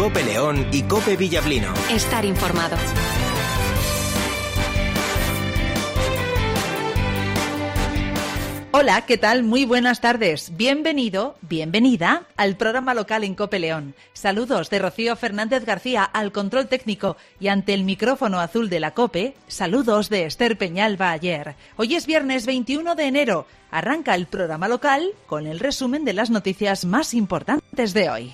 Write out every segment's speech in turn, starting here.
COPE León y COPE Villablino. Estar informado. Hola, ¿qué tal? Muy buenas tardes. Bienvenido, bienvenida al programa local en COPE León. Saludos de Rocío Fernández García al control técnico y ante el micrófono azul de la COPE, saludos de Esther Peñalba ayer. Hoy es viernes 21 de enero. Arranca el programa local con el resumen de las noticias más importantes de hoy.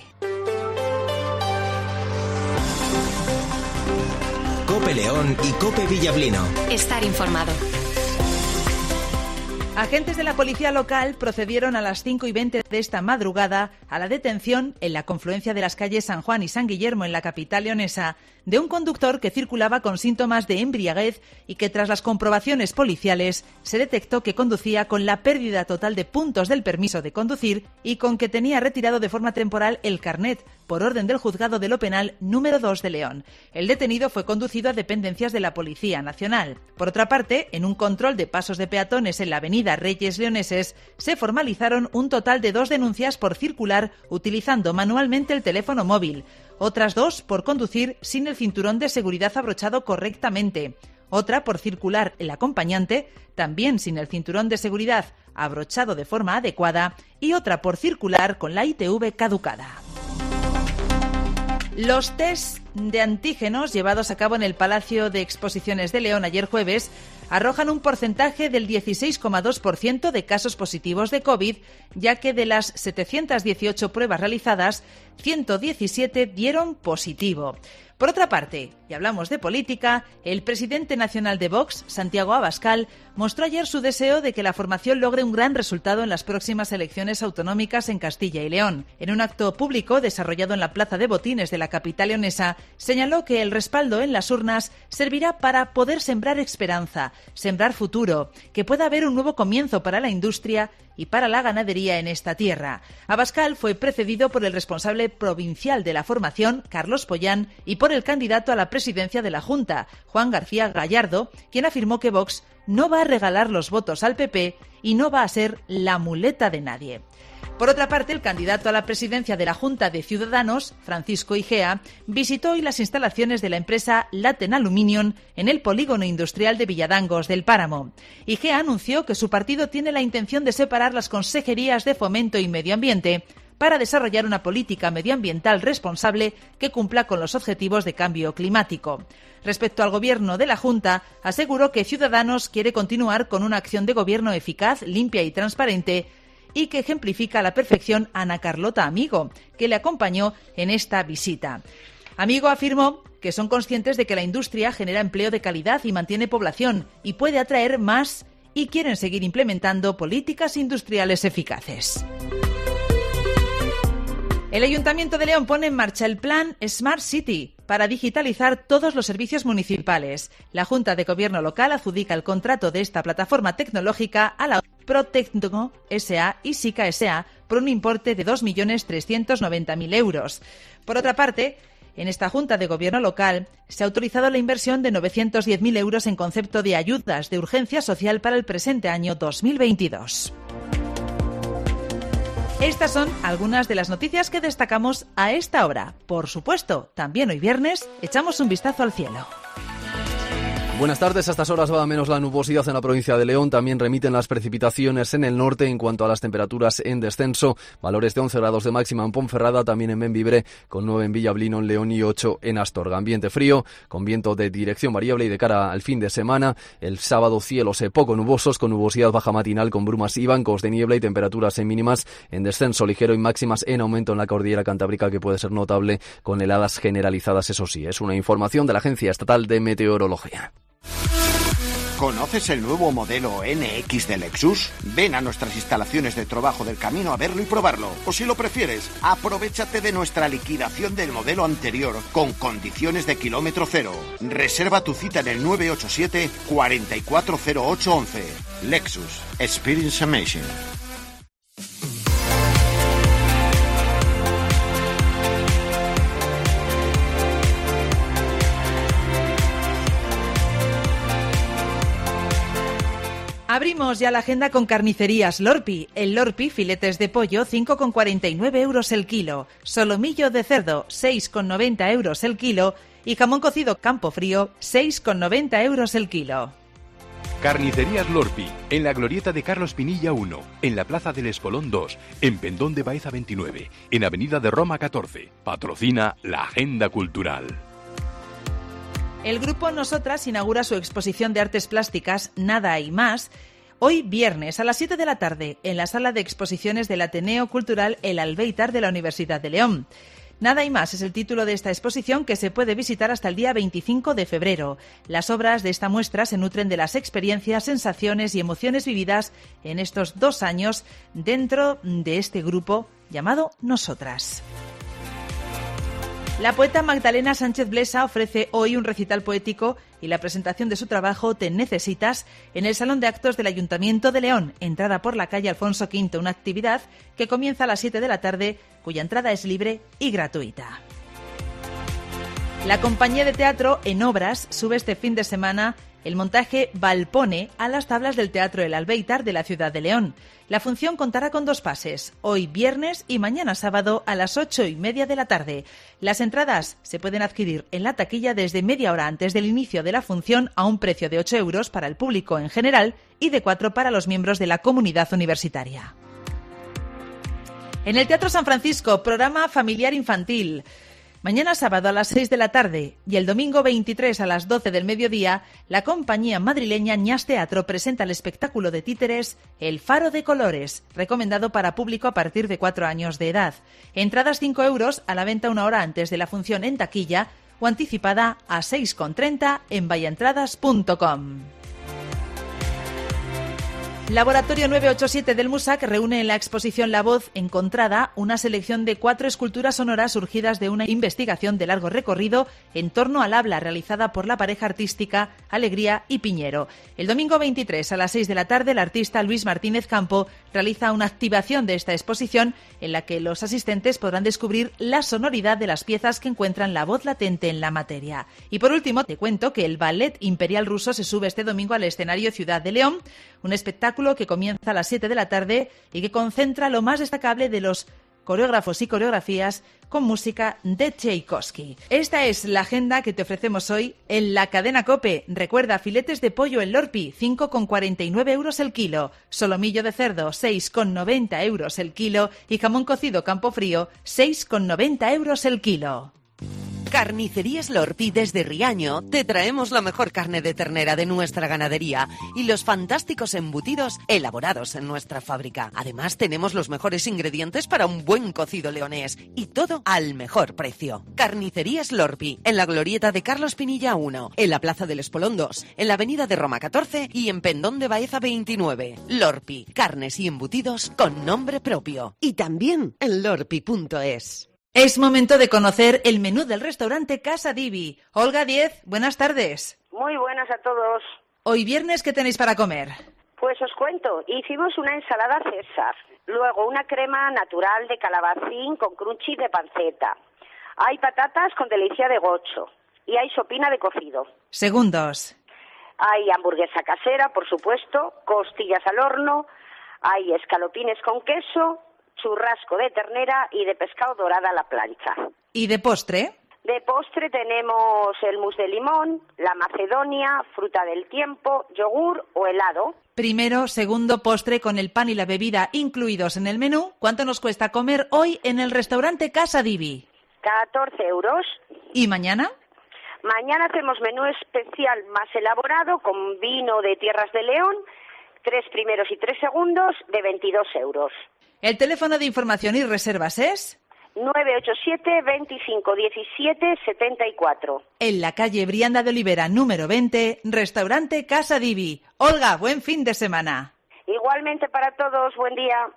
COPE León y COPE Villablino. Estar informado. Agentes de la policía local procedieron a las 5:20 de esta madrugada a la detención en la confluencia de las calles San Juan y San Guillermo en la capital leonesa de un conductor que circulaba con síntomas de embriaguez y que tras las comprobaciones policiales se detectó que conducía con la pérdida total de puntos del permiso de conducir y con que tenía retirado de forma temporal el carnet por orden del Juzgado de lo Penal número 2 de León. El detenido fue conducido a dependencias de la Policía Nacional. Por otra parte, en un control de pasos de peatones en la avenida Reyes Leoneses, se formalizaron un total de 2 denuncias por circular utilizando manualmente el teléfono móvil, otras 2 por conducir sin el cinturón de seguridad abrochado correctamente, otra por circular el acompañante también sin el cinturón de seguridad abrochado de forma adecuada y otra por circular con la ITV caducada. Los test de antígenos llevados a cabo en el Palacio de Exposiciones de León ayer jueves arrojan un porcentaje del 16,2% de casos positivos de COVID, ya que de las 718 pruebas realizadas, 117 dieron positivo. Por otra parte, y hablamos de política, el presidente nacional de Vox, Santiago Abascal, mostró ayer su deseo de que la formación logre un gran resultado en las próximas elecciones autonómicas en Castilla y León. En un acto público desarrollado en la Plaza de Botines de la capital leonesa, señaló que el respaldo en las urnas servirá para poder sembrar esperanza, sembrar futuro, que pueda haber un nuevo comienzo para la industria y para la ganadería en esta tierra. Abascal fue precedido por el responsable provincial de la formación, Carlos Pollán, y por el candidato a la presidencia de la Junta, Juan García Gallardo, quien afirmó que Vox no va a regalar los votos al PP y no va a ser la muleta de nadie. Por otra parte, el candidato a la presidencia de la Junta de Ciudadanos, Francisco Igea, visitó hoy las instalaciones de la empresa Laten Aluminium en el polígono industrial de Villadangos del Páramo. Igea anunció que su partido tiene la intención de separar las consejerías de Fomento y Medio Ambiente para desarrollar una política medioambiental responsable que cumpla con los objetivos de cambio climático. Respecto al gobierno de la Junta, aseguró que Ciudadanos quiere continuar con una acción de gobierno eficaz, limpia y transparente y que ejemplifica a la perfección Ana Carlota Amigo, que le acompañó en esta visita. Amigo afirmó que son conscientes de que la industria genera empleo de calidad y mantiene población y puede atraer más y quieren seguir implementando políticas industriales eficaces. El Ayuntamiento de León pone en marcha el plan Smart City para digitalizar todos los servicios municipales. La Junta de Gobierno local adjudica el contrato de esta plataforma tecnológica a la Protecno S.A. y SICA S.A. por un importe de 2.390.000 euros. Por otra parte, en esta Junta de Gobierno local se ha autorizado la inversión de 910.000 euros en concepto de ayudas de urgencia social para el presente año 2022. Estas son algunas de las noticias que destacamos a esta hora. Por supuesto, también hoy viernes echamos un vistazo al cielo. Buenas tardes. A estas horas va a menos la nubosidad en la provincia de León. También remiten las precipitaciones en el norte. En cuanto a las temperaturas en descenso, valores de 11 grados de máxima en Ponferrada, también en Bembibre, con 9 en Villablino, en León y 8 en Astorga. Ambiente frío, con viento de dirección variable y de cara al fin de semana. El sábado cielos poco nubosos, con nubosidad baja matinal, con brumas y bancos de niebla y temperaturas en mínimas en descenso ligero y máximas en aumento en la cordillera cantábrica, que puede ser notable con heladas generalizadas, eso sí. Es una información de la Agencia Estatal de Meteorología. ¿Conoces el nuevo modelo NX de Lexus? Ven a nuestras instalaciones de Trabajo del Camino a verlo y probarlo. O si lo prefieres, aprovéchate de nuestra liquidación del modelo anterior con condiciones de kilómetro cero. Reserva tu cita en el 987 440811. Lexus. Experience Amazing. Abrimos ya la agenda con Carnicerías Lorpi. El Lorpi, filetes de pollo, 5,49 euros el kilo. Solomillo de cerdo, 6,90 euros el kilo. Y jamón cocido Campofrío, 6,90 euros el kilo. Carnicerías Lorpi, en la glorieta de Carlos Pinilla 1, en la Plaza del Espolón 2, en Pendón de Baeza 29, en Avenida de Roma 14. Patrocina la Agenda Cultural. El grupo Nosotras inaugura su exposición de artes plásticas Nada hay más hoy viernes a las 7 de la tarde en la sala de exposiciones del Ateneo Cultural El Albéitar de la Universidad de León. Nada hay más es el título de esta exposición que se puede visitar hasta el día 25 de febrero. Las obras de esta muestra se nutren de las experiencias, sensaciones y emociones vividas en estos 2 años dentro de este grupo llamado Nosotras. La poeta Magdalena Sánchez Blesa ofrece hoy un recital poético y la presentación de su trabajo Te Necesitas en el Salón de Actos del Ayuntamiento de León, entrada por la calle Alfonso V, una actividad que comienza a las 7 de la tarde, cuya entrada es libre y gratuita. La compañía de teatro En Obras sube este fin de semana el montaje Valpone a las tablas del Teatro El Albéitar de la ciudad de León. La función contará con 2 pases, hoy viernes y mañana sábado a las 8:30 de la tarde. Las entradas se pueden adquirir en la taquilla desde media hora antes del inicio de la función a un precio de 8 euros para el público en general y de 4 para los miembros de la comunidad universitaria. En el Teatro San Francisco, programa familiar infantil. Mañana sábado a las 6 de la tarde y el domingo 23 a las 12 del mediodía, la compañía madrileña Ñas Teatro presenta el espectáculo de títeres El Faro de Colores, recomendado para público a partir de 4 años de edad. Entradas 5 euros a la venta 1 hora antes de la función en taquilla o anticipada a 6,30 en vallaentradas.com. Laboratorio 987 del MUSAC reúne en la exposición La Voz Encontrada una selección de 4 esculturas sonoras surgidas de una investigación de largo recorrido en torno al habla realizada por la pareja artística Alegría y Piñero. El domingo 23 a las 6 de la tarde el artista Luis Martínez Campo realiza una activación de esta exposición en la que los asistentes podrán descubrir la sonoridad de las piezas que encuentran la voz latente en la materia. Y por último te cuento que el Ballet Imperial Ruso se sube este domingo al escenario Ciudad de León, un espectáculo que comienza a las 7 de la tarde y que concentra lo más destacable de los coreógrafos y coreografías con música de Tchaikovsky. Esta es la agenda que te ofrecemos hoy en la cadena COPE. Recuerda, filetes de pollo en Lorpi, 5,49 euros el kilo, solomillo de cerdo, 6,90 euros el kilo y jamón cocido Campofrío, 6,90 euros el kilo. Carnicerías Lorpi desde Riaño te traemos la mejor carne de ternera de nuestra ganadería y los fantásticos embutidos elaborados en nuestra fábrica. Además tenemos los mejores ingredientes para un buen cocido leonés y todo al mejor precio. Carnicerías Lorpi en la glorieta de Carlos Pinilla 1, en la Plaza del Espolón 2, en la Avenida de Roma 14 y en Pendón de Baeza 29. Lorpi, carnes y embutidos con nombre propio. Y también en lorpi.es. Es momento de conocer el menú del restaurante Casa Divi. Olga Diez, buenas tardes. Muy buenas a todos. Hoy viernes, ¿qué tenéis para comer? Pues os cuento, hicimos una ensalada César, luego una crema natural de calabacín con crunchy de panceta. Hay patatas con delicia de gocho y hay sopina de cocido. Segundos. Hay hamburguesa casera, por supuesto, costillas al horno, hay escalopines con queso, churrasco de ternera y de pescado dorada a la plancha. ¿Y de postre? De postre tenemos el mousse de limón, la macedonia, fruta del tiempo, yogur o helado. Primero, segundo, postre con el pan y la bebida incluidos en el menú. ¿Cuánto nos cuesta comer hoy en el restaurante Casa Divi? 14 euros. ¿Y mañana? Mañana hacemos menú especial más elaborado con vino de Tierras de León, 3 primeros y 3 segundos de 22 euros. El teléfono de información y reservas es 987 25 17 74. En la calle Brianda de Olivera, número 20, restaurante Casa Divi. Olga, buen fin de semana. Igualmente para todos, buen día.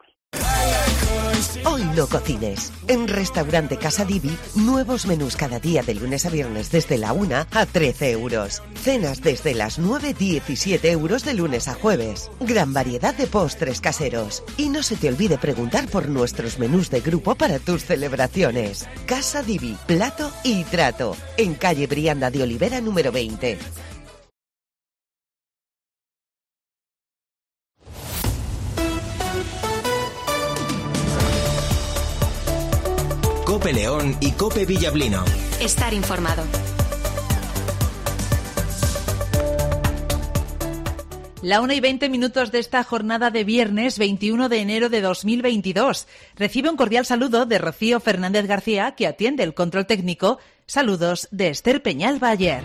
Hoy no cocines. En Restaurante Casa Divi, nuevos menús cada día de lunes a viernes desde la 1 a 13 euros. Cenas desde las 9, 17 euros de lunes a jueves. Gran variedad de postres caseros. Y no se te olvide preguntar por nuestros menús de grupo para tus celebraciones. Casa Divi, plato y trato. En calle Brianda de Olivera número 20. Cope León y Cope Villablino. Estar informado. La 1:20 de esta jornada de viernes 21 de enero de 2022. Recibe un cordial saludo de Rocío Fernández García, que atiende el control técnico. Saludos de Esther Peñal Bayer.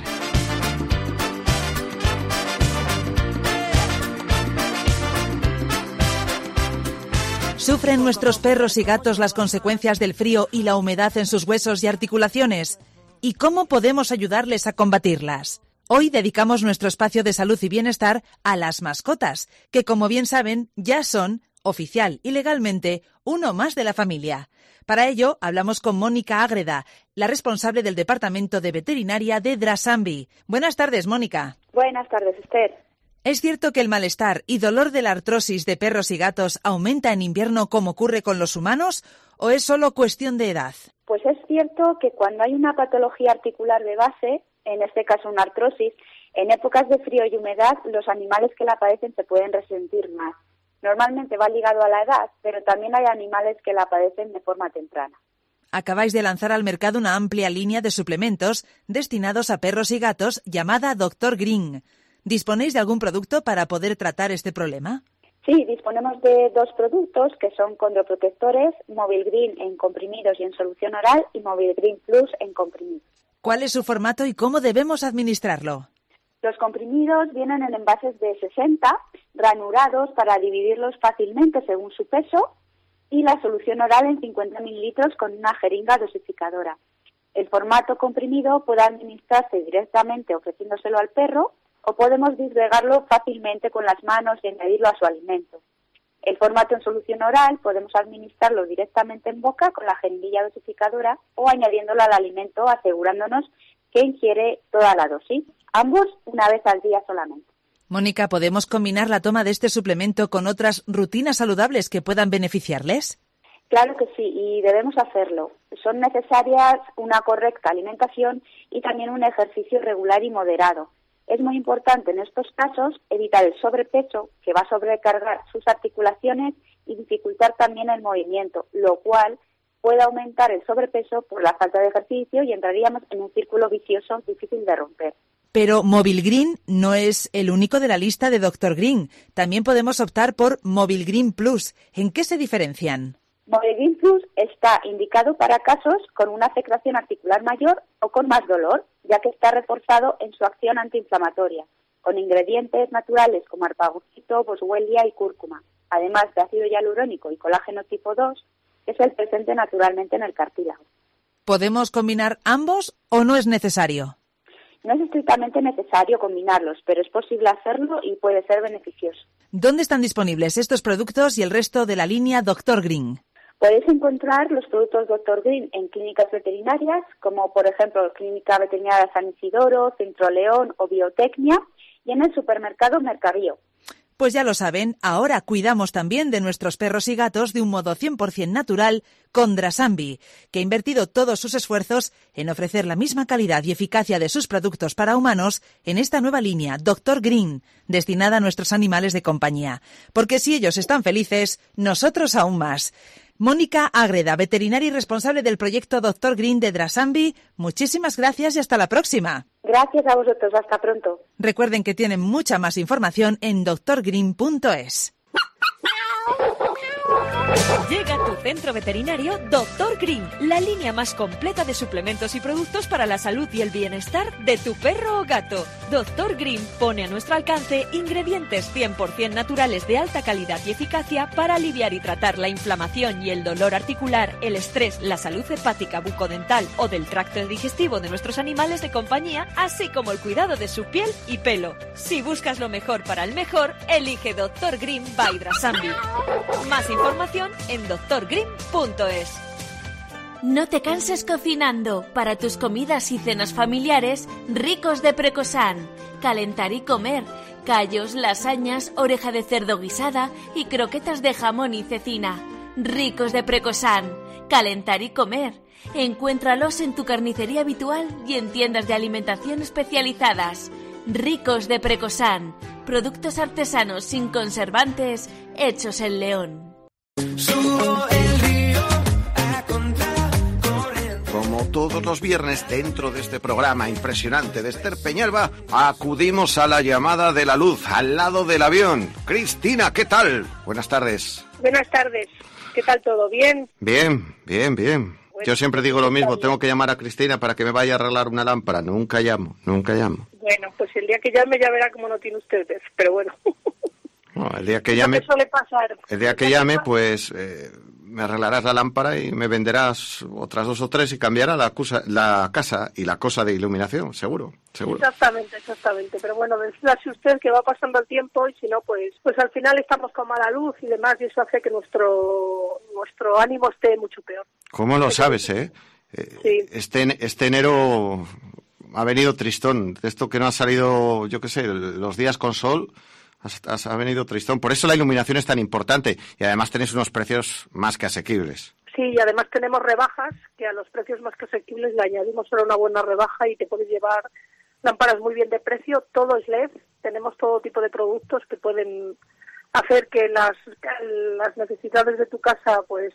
¿Sufren nuestros perros y gatos las consecuencias del frío y la humedad en sus huesos y articulaciones? ¿Y cómo podemos ayudarles a combatirlas? Hoy dedicamos nuestro espacio de salud y bienestar a las mascotas, que como bien saben ya son, oficial y legalmente, uno más de la familia. Para ello hablamos con Mónica Ágreda, la responsable del Departamento de Veterinaria de Drasambi. Buenas tardes, Mónica. Buenas tardes, Esther. ¿Es cierto que el malestar y dolor de la artrosis de perros y gatos aumenta en invierno como ocurre con los humanos o es solo cuestión de edad? Pues es cierto que cuando hay una patología articular de base, en este caso una artrosis, en épocas de frío y humedad los animales que la padecen se pueden resentir más. Normalmente va ligado a la edad, pero también hay animales que la padecen de forma temprana. Acabáis de lanzar al mercado una amplia línea de suplementos destinados a perros y gatos llamada Dr. Green. ¿Disponéis de algún producto para poder tratar este problema? Sí, disponemos de 2 productos que son condroprotectores, Movil Green en comprimidos y en solución oral y Movil Green Plus en comprimidos. ¿Cuál es su formato y cómo debemos administrarlo? Los comprimidos vienen en envases de 60, ranurados para dividirlos fácilmente según su peso, y la solución oral en 50 mililitros con una jeringa dosificadora. El formato comprimido puede administrarse directamente ofreciéndoselo al perro o podemos disgregarlo fácilmente con las manos y añadirlo a su alimento. El formato en solución oral podemos administrarlo directamente en boca con la jeringuilla dosificadora o añadiéndolo al alimento asegurándonos que ingiere toda la dosis, ambos una vez al día solamente. Mónica, ¿podemos combinar la toma de este suplemento con otras rutinas saludables que puedan beneficiarles? Claro que sí, y debemos hacerlo. Son necesarias una correcta alimentación y también un ejercicio regular y moderado. Es muy importante en estos casos evitar el sobrepeso, que va a sobrecargar sus articulaciones y dificultar también el movimiento, lo cual puede aumentar el sobrepeso por la falta de ejercicio y entraríamos en un círculo vicioso difícil de romper. Pero Movil Green no es el único de la lista de Dr. Green. También podemos optar por Movil Green Plus. ¿En qué se diferencian? Movil Green Plus está indicado para casos con una afectación articular mayor o con más dolor, ya que está reforzado en su acción antiinflamatoria, con ingredientes naturales como arpagocito, boswellia y cúrcuma, además de ácido hialurónico y colágeno tipo 2, que es el presente naturalmente en el cartílago. ¿Podemos combinar ambos o no es necesario? No es estrictamente necesario combinarlos, pero es posible hacerlo y puede ser beneficioso. ¿Dónde están disponibles estos productos y el resto de la línea Dr. Green? Podéis encontrar los productos Dr. Green en clínicas veterinarias, como por ejemplo Clínica Veterinaria San Isidoro, Centro León o Biotecnia, y en el supermercado Mercadío. Pues ya lo saben, ahora cuidamos también de nuestros perros y gatos de un modo 100% natural con Drasambi, que ha invertido todos sus esfuerzos en ofrecer la misma calidad y eficacia de sus productos para humanos en esta nueva línea Dr. Green, destinada a nuestros animales de compañía. Porque si ellos están felices, nosotros aún más. Mónica Ágreda, veterinaria y responsable del proyecto Dr. Green de Drasambi, muchísimas gracias y hasta la próxima. Gracias a vosotros, hasta pronto. Recuerden que tienen mucha más información en drgreen.es. Llega a tu centro veterinario Dr. Green, la línea más completa de suplementos y productos para la salud y el bienestar de tu perro o gato. Dr. Green pone a nuestro alcance ingredientes 100% naturales de alta calidad y eficacia para aliviar y tratar la inflamación y el dolor articular, el estrés, la salud hepática, bucodental o del tracto digestivo de nuestros animales de compañía, así como el cuidado de su piel y pelo. Si buscas lo mejor para el mejor, elige Dr. Green by Drasambi. Más información en drgreen.es. No te canses cocinando. Para tus comidas y cenas familiares, Ricos de Precosan. Calentar y comer. Callos, lasañas, oreja de cerdo guisada y croquetas de jamón y cecina. Ricos de Precosan. Calentar y comer. Encuéntralos en tu carnicería habitual y en tiendas de alimentación especializadas. Ricos de Precosan. Productos artesanos sin conservantes, hechos en León. Subo el río a contar todos los viernes, dentro de este programa impresionante de Esther Peñalba, acudimos a la llamada de la luz, al lado del avión. Cristina, ¿qué tal? Buenas tardes. Buenas tardes. ¿Qué tal todo? ¿Bien? Bien. Bueno, yo siempre digo lo mismo, tengo que llamar a Cristina para que me vaya a arreglar una lámpara. Nunca llamo. Bueno, pues el día que llame ya verá cómo no tiene usted, pero bueno. No, el día que llame... ¿Qué suele pasar? El día que llame, pues me arreglarás la lámpara y me venderás otras 2 o 3 y cambiará la casa y la cosa de iluminación, seguro. Exactamente. Pero bueno, decídase usted que va pasando el tiempo y si no, pues al final estamos con mala luz y demás y eso hace que nuestro ánimo esté mucho peor. ¿Cómo lo sabes, Sí. Este enero ha venido tristón. De esto que no ha salido, yo qué sé, los días con sol... Ha venido tristón. Por eso la iluminación es tan importante y además tenéis unos precios más que asequibles. Sí, y además tenemos rebajas que a los precios más que asequibles le añadimos solo una buena rebaja y te puedes llevar lámparas muy bien de precio. Todo es LED. Tenemos todo tipo de productos que pueden hacer que las necesidades de tu casa pues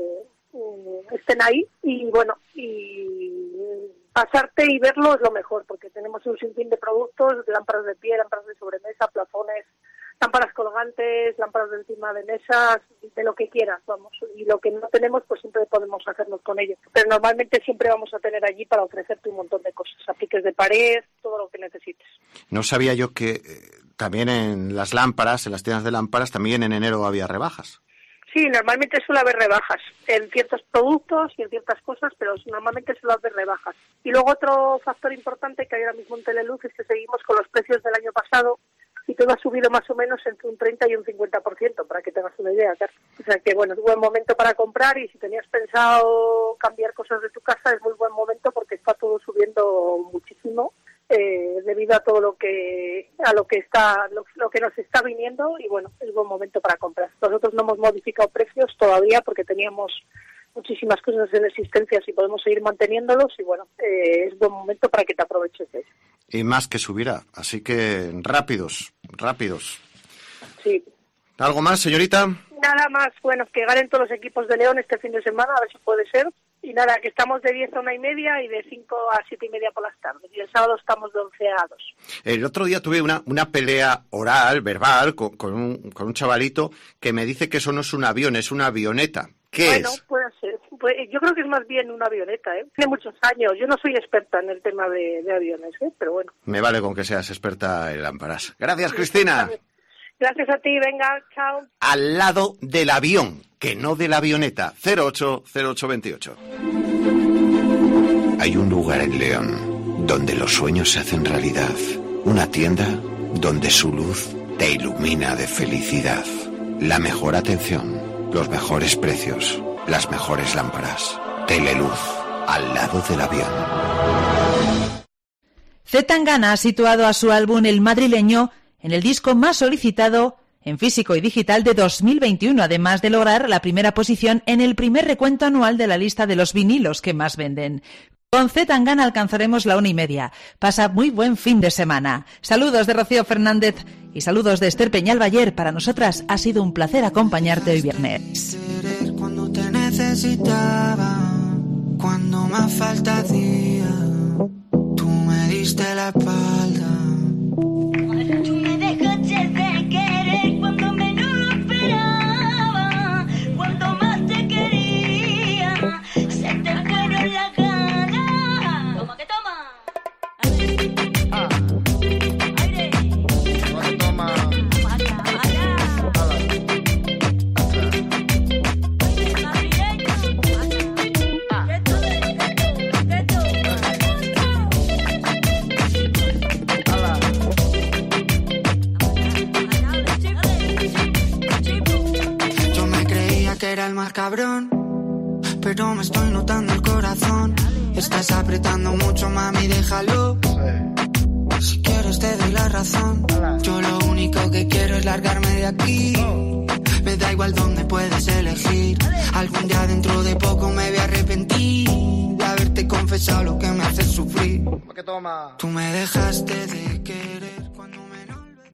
estén ahí y bueno, y pasarte y verlo es lo mejor porque tenemos un sinfín de productos, lámparas de pie, lámparas de sobremesa, plafones, lámparas colgantes, lámparas de encima de mesas, de lo que quieras, vamos. Y lo que no tenemos, pues siempre podemos hacernos con ello. Pero normalmente siempre vamos a tener allí para ofrecerte un montón de cosas, apliques de pared, todo lo que necesites. No sabía yo que también en las lámparas, en las tiendas de lámparas, también en enero había rebajas. Sí, normalmente suele haber rebajas en ciertos productos y en ciertas cosas, pero normalmente suele haber rebajas. Y luego otro factor importante que hay ahora mismo en Teleluz es que seguimos con los precios del año pasado y todo ha subido más o menos entre un 30 y un 50%, para que tengas una idea, Carlos. O sea que, bueno, es buen momento para comprar y si tenías pensado cambiar cosas de tu casa es muy buen momento porque está todo subiendo muchísimo debido a todo lo que nos está viniendo y, bueno, es buen momento para comprar. Nosotros no hemos modificado precios todavía porque teníamos muchísimas cosas en existencia y podemos seguir manteniéndolos y, bueno, es buen momento para que te aproveches de eso. Y más que subirá, así que rápidos. Sí. ¿Algo más, señorita? Nada más, bueno, que ganen todos los equipos de León este fin de semana, a ver si puede ser. Y nada, que estamos de 10 a 1:30 y de 5 a 7:30 por las tardes. Y el sábado estamos de 11 a 2. El otro día tuve una pelea verbal, con un chavalito que me dice que eso no es un avión, es una avioneta. ¿Qué es? Bueno, puede ser. Yo creo que es más bien una avioneta, Tiene muchos años. Yo no soy experta en el tema de aviones, pero bueno. Me vale con que seas experta en lámparas. Gracias, Cristina. Gracias a ti, venga, chao. Al lado del avión, que no de la avioneta. 080828. Hay un lugar en León donde los sueños se hacen realidad. Una tienda donde su luz te ilumina de felicidad. La mejor atención, los mejores precios, las mejores lámparas. Teleluz, al lado del avión. Zetangana ha situado a su álbum El Madrileño en el disco más solicitado en físico y digital de 2021, además de lograr la primera posición en el primer recuento anual de la lista de los vinilos que más venden. Con Zetangana alcanzaremos la 1:30. Pasa muy buen fin de semana. Saludos de Rocío Fernández y saludos de Esther Peñalba. Para nosotras ha sido un placer acompañarte hoy viernes. Cuando te necesitaba, cuando más falta hacía, tú me diste la espalda. Tú me dejaste de querer cuando menos lo esperaba, cuando más te quería, se te fueron las ganas. Toma que toma. Aire. Toma. Era el más cabrón, pero me estoy notando el corazón. Estás apretando mucho, mami, déjalo. Si quieres te doy la razón. Yo lo único que quiero es largarme de aquí. Me da igual dónde puedes elegir. Algún día dentro de poco me voy a arrepentir de haberte confesado lo que me hace sufrir. Tú me dejaste de querer.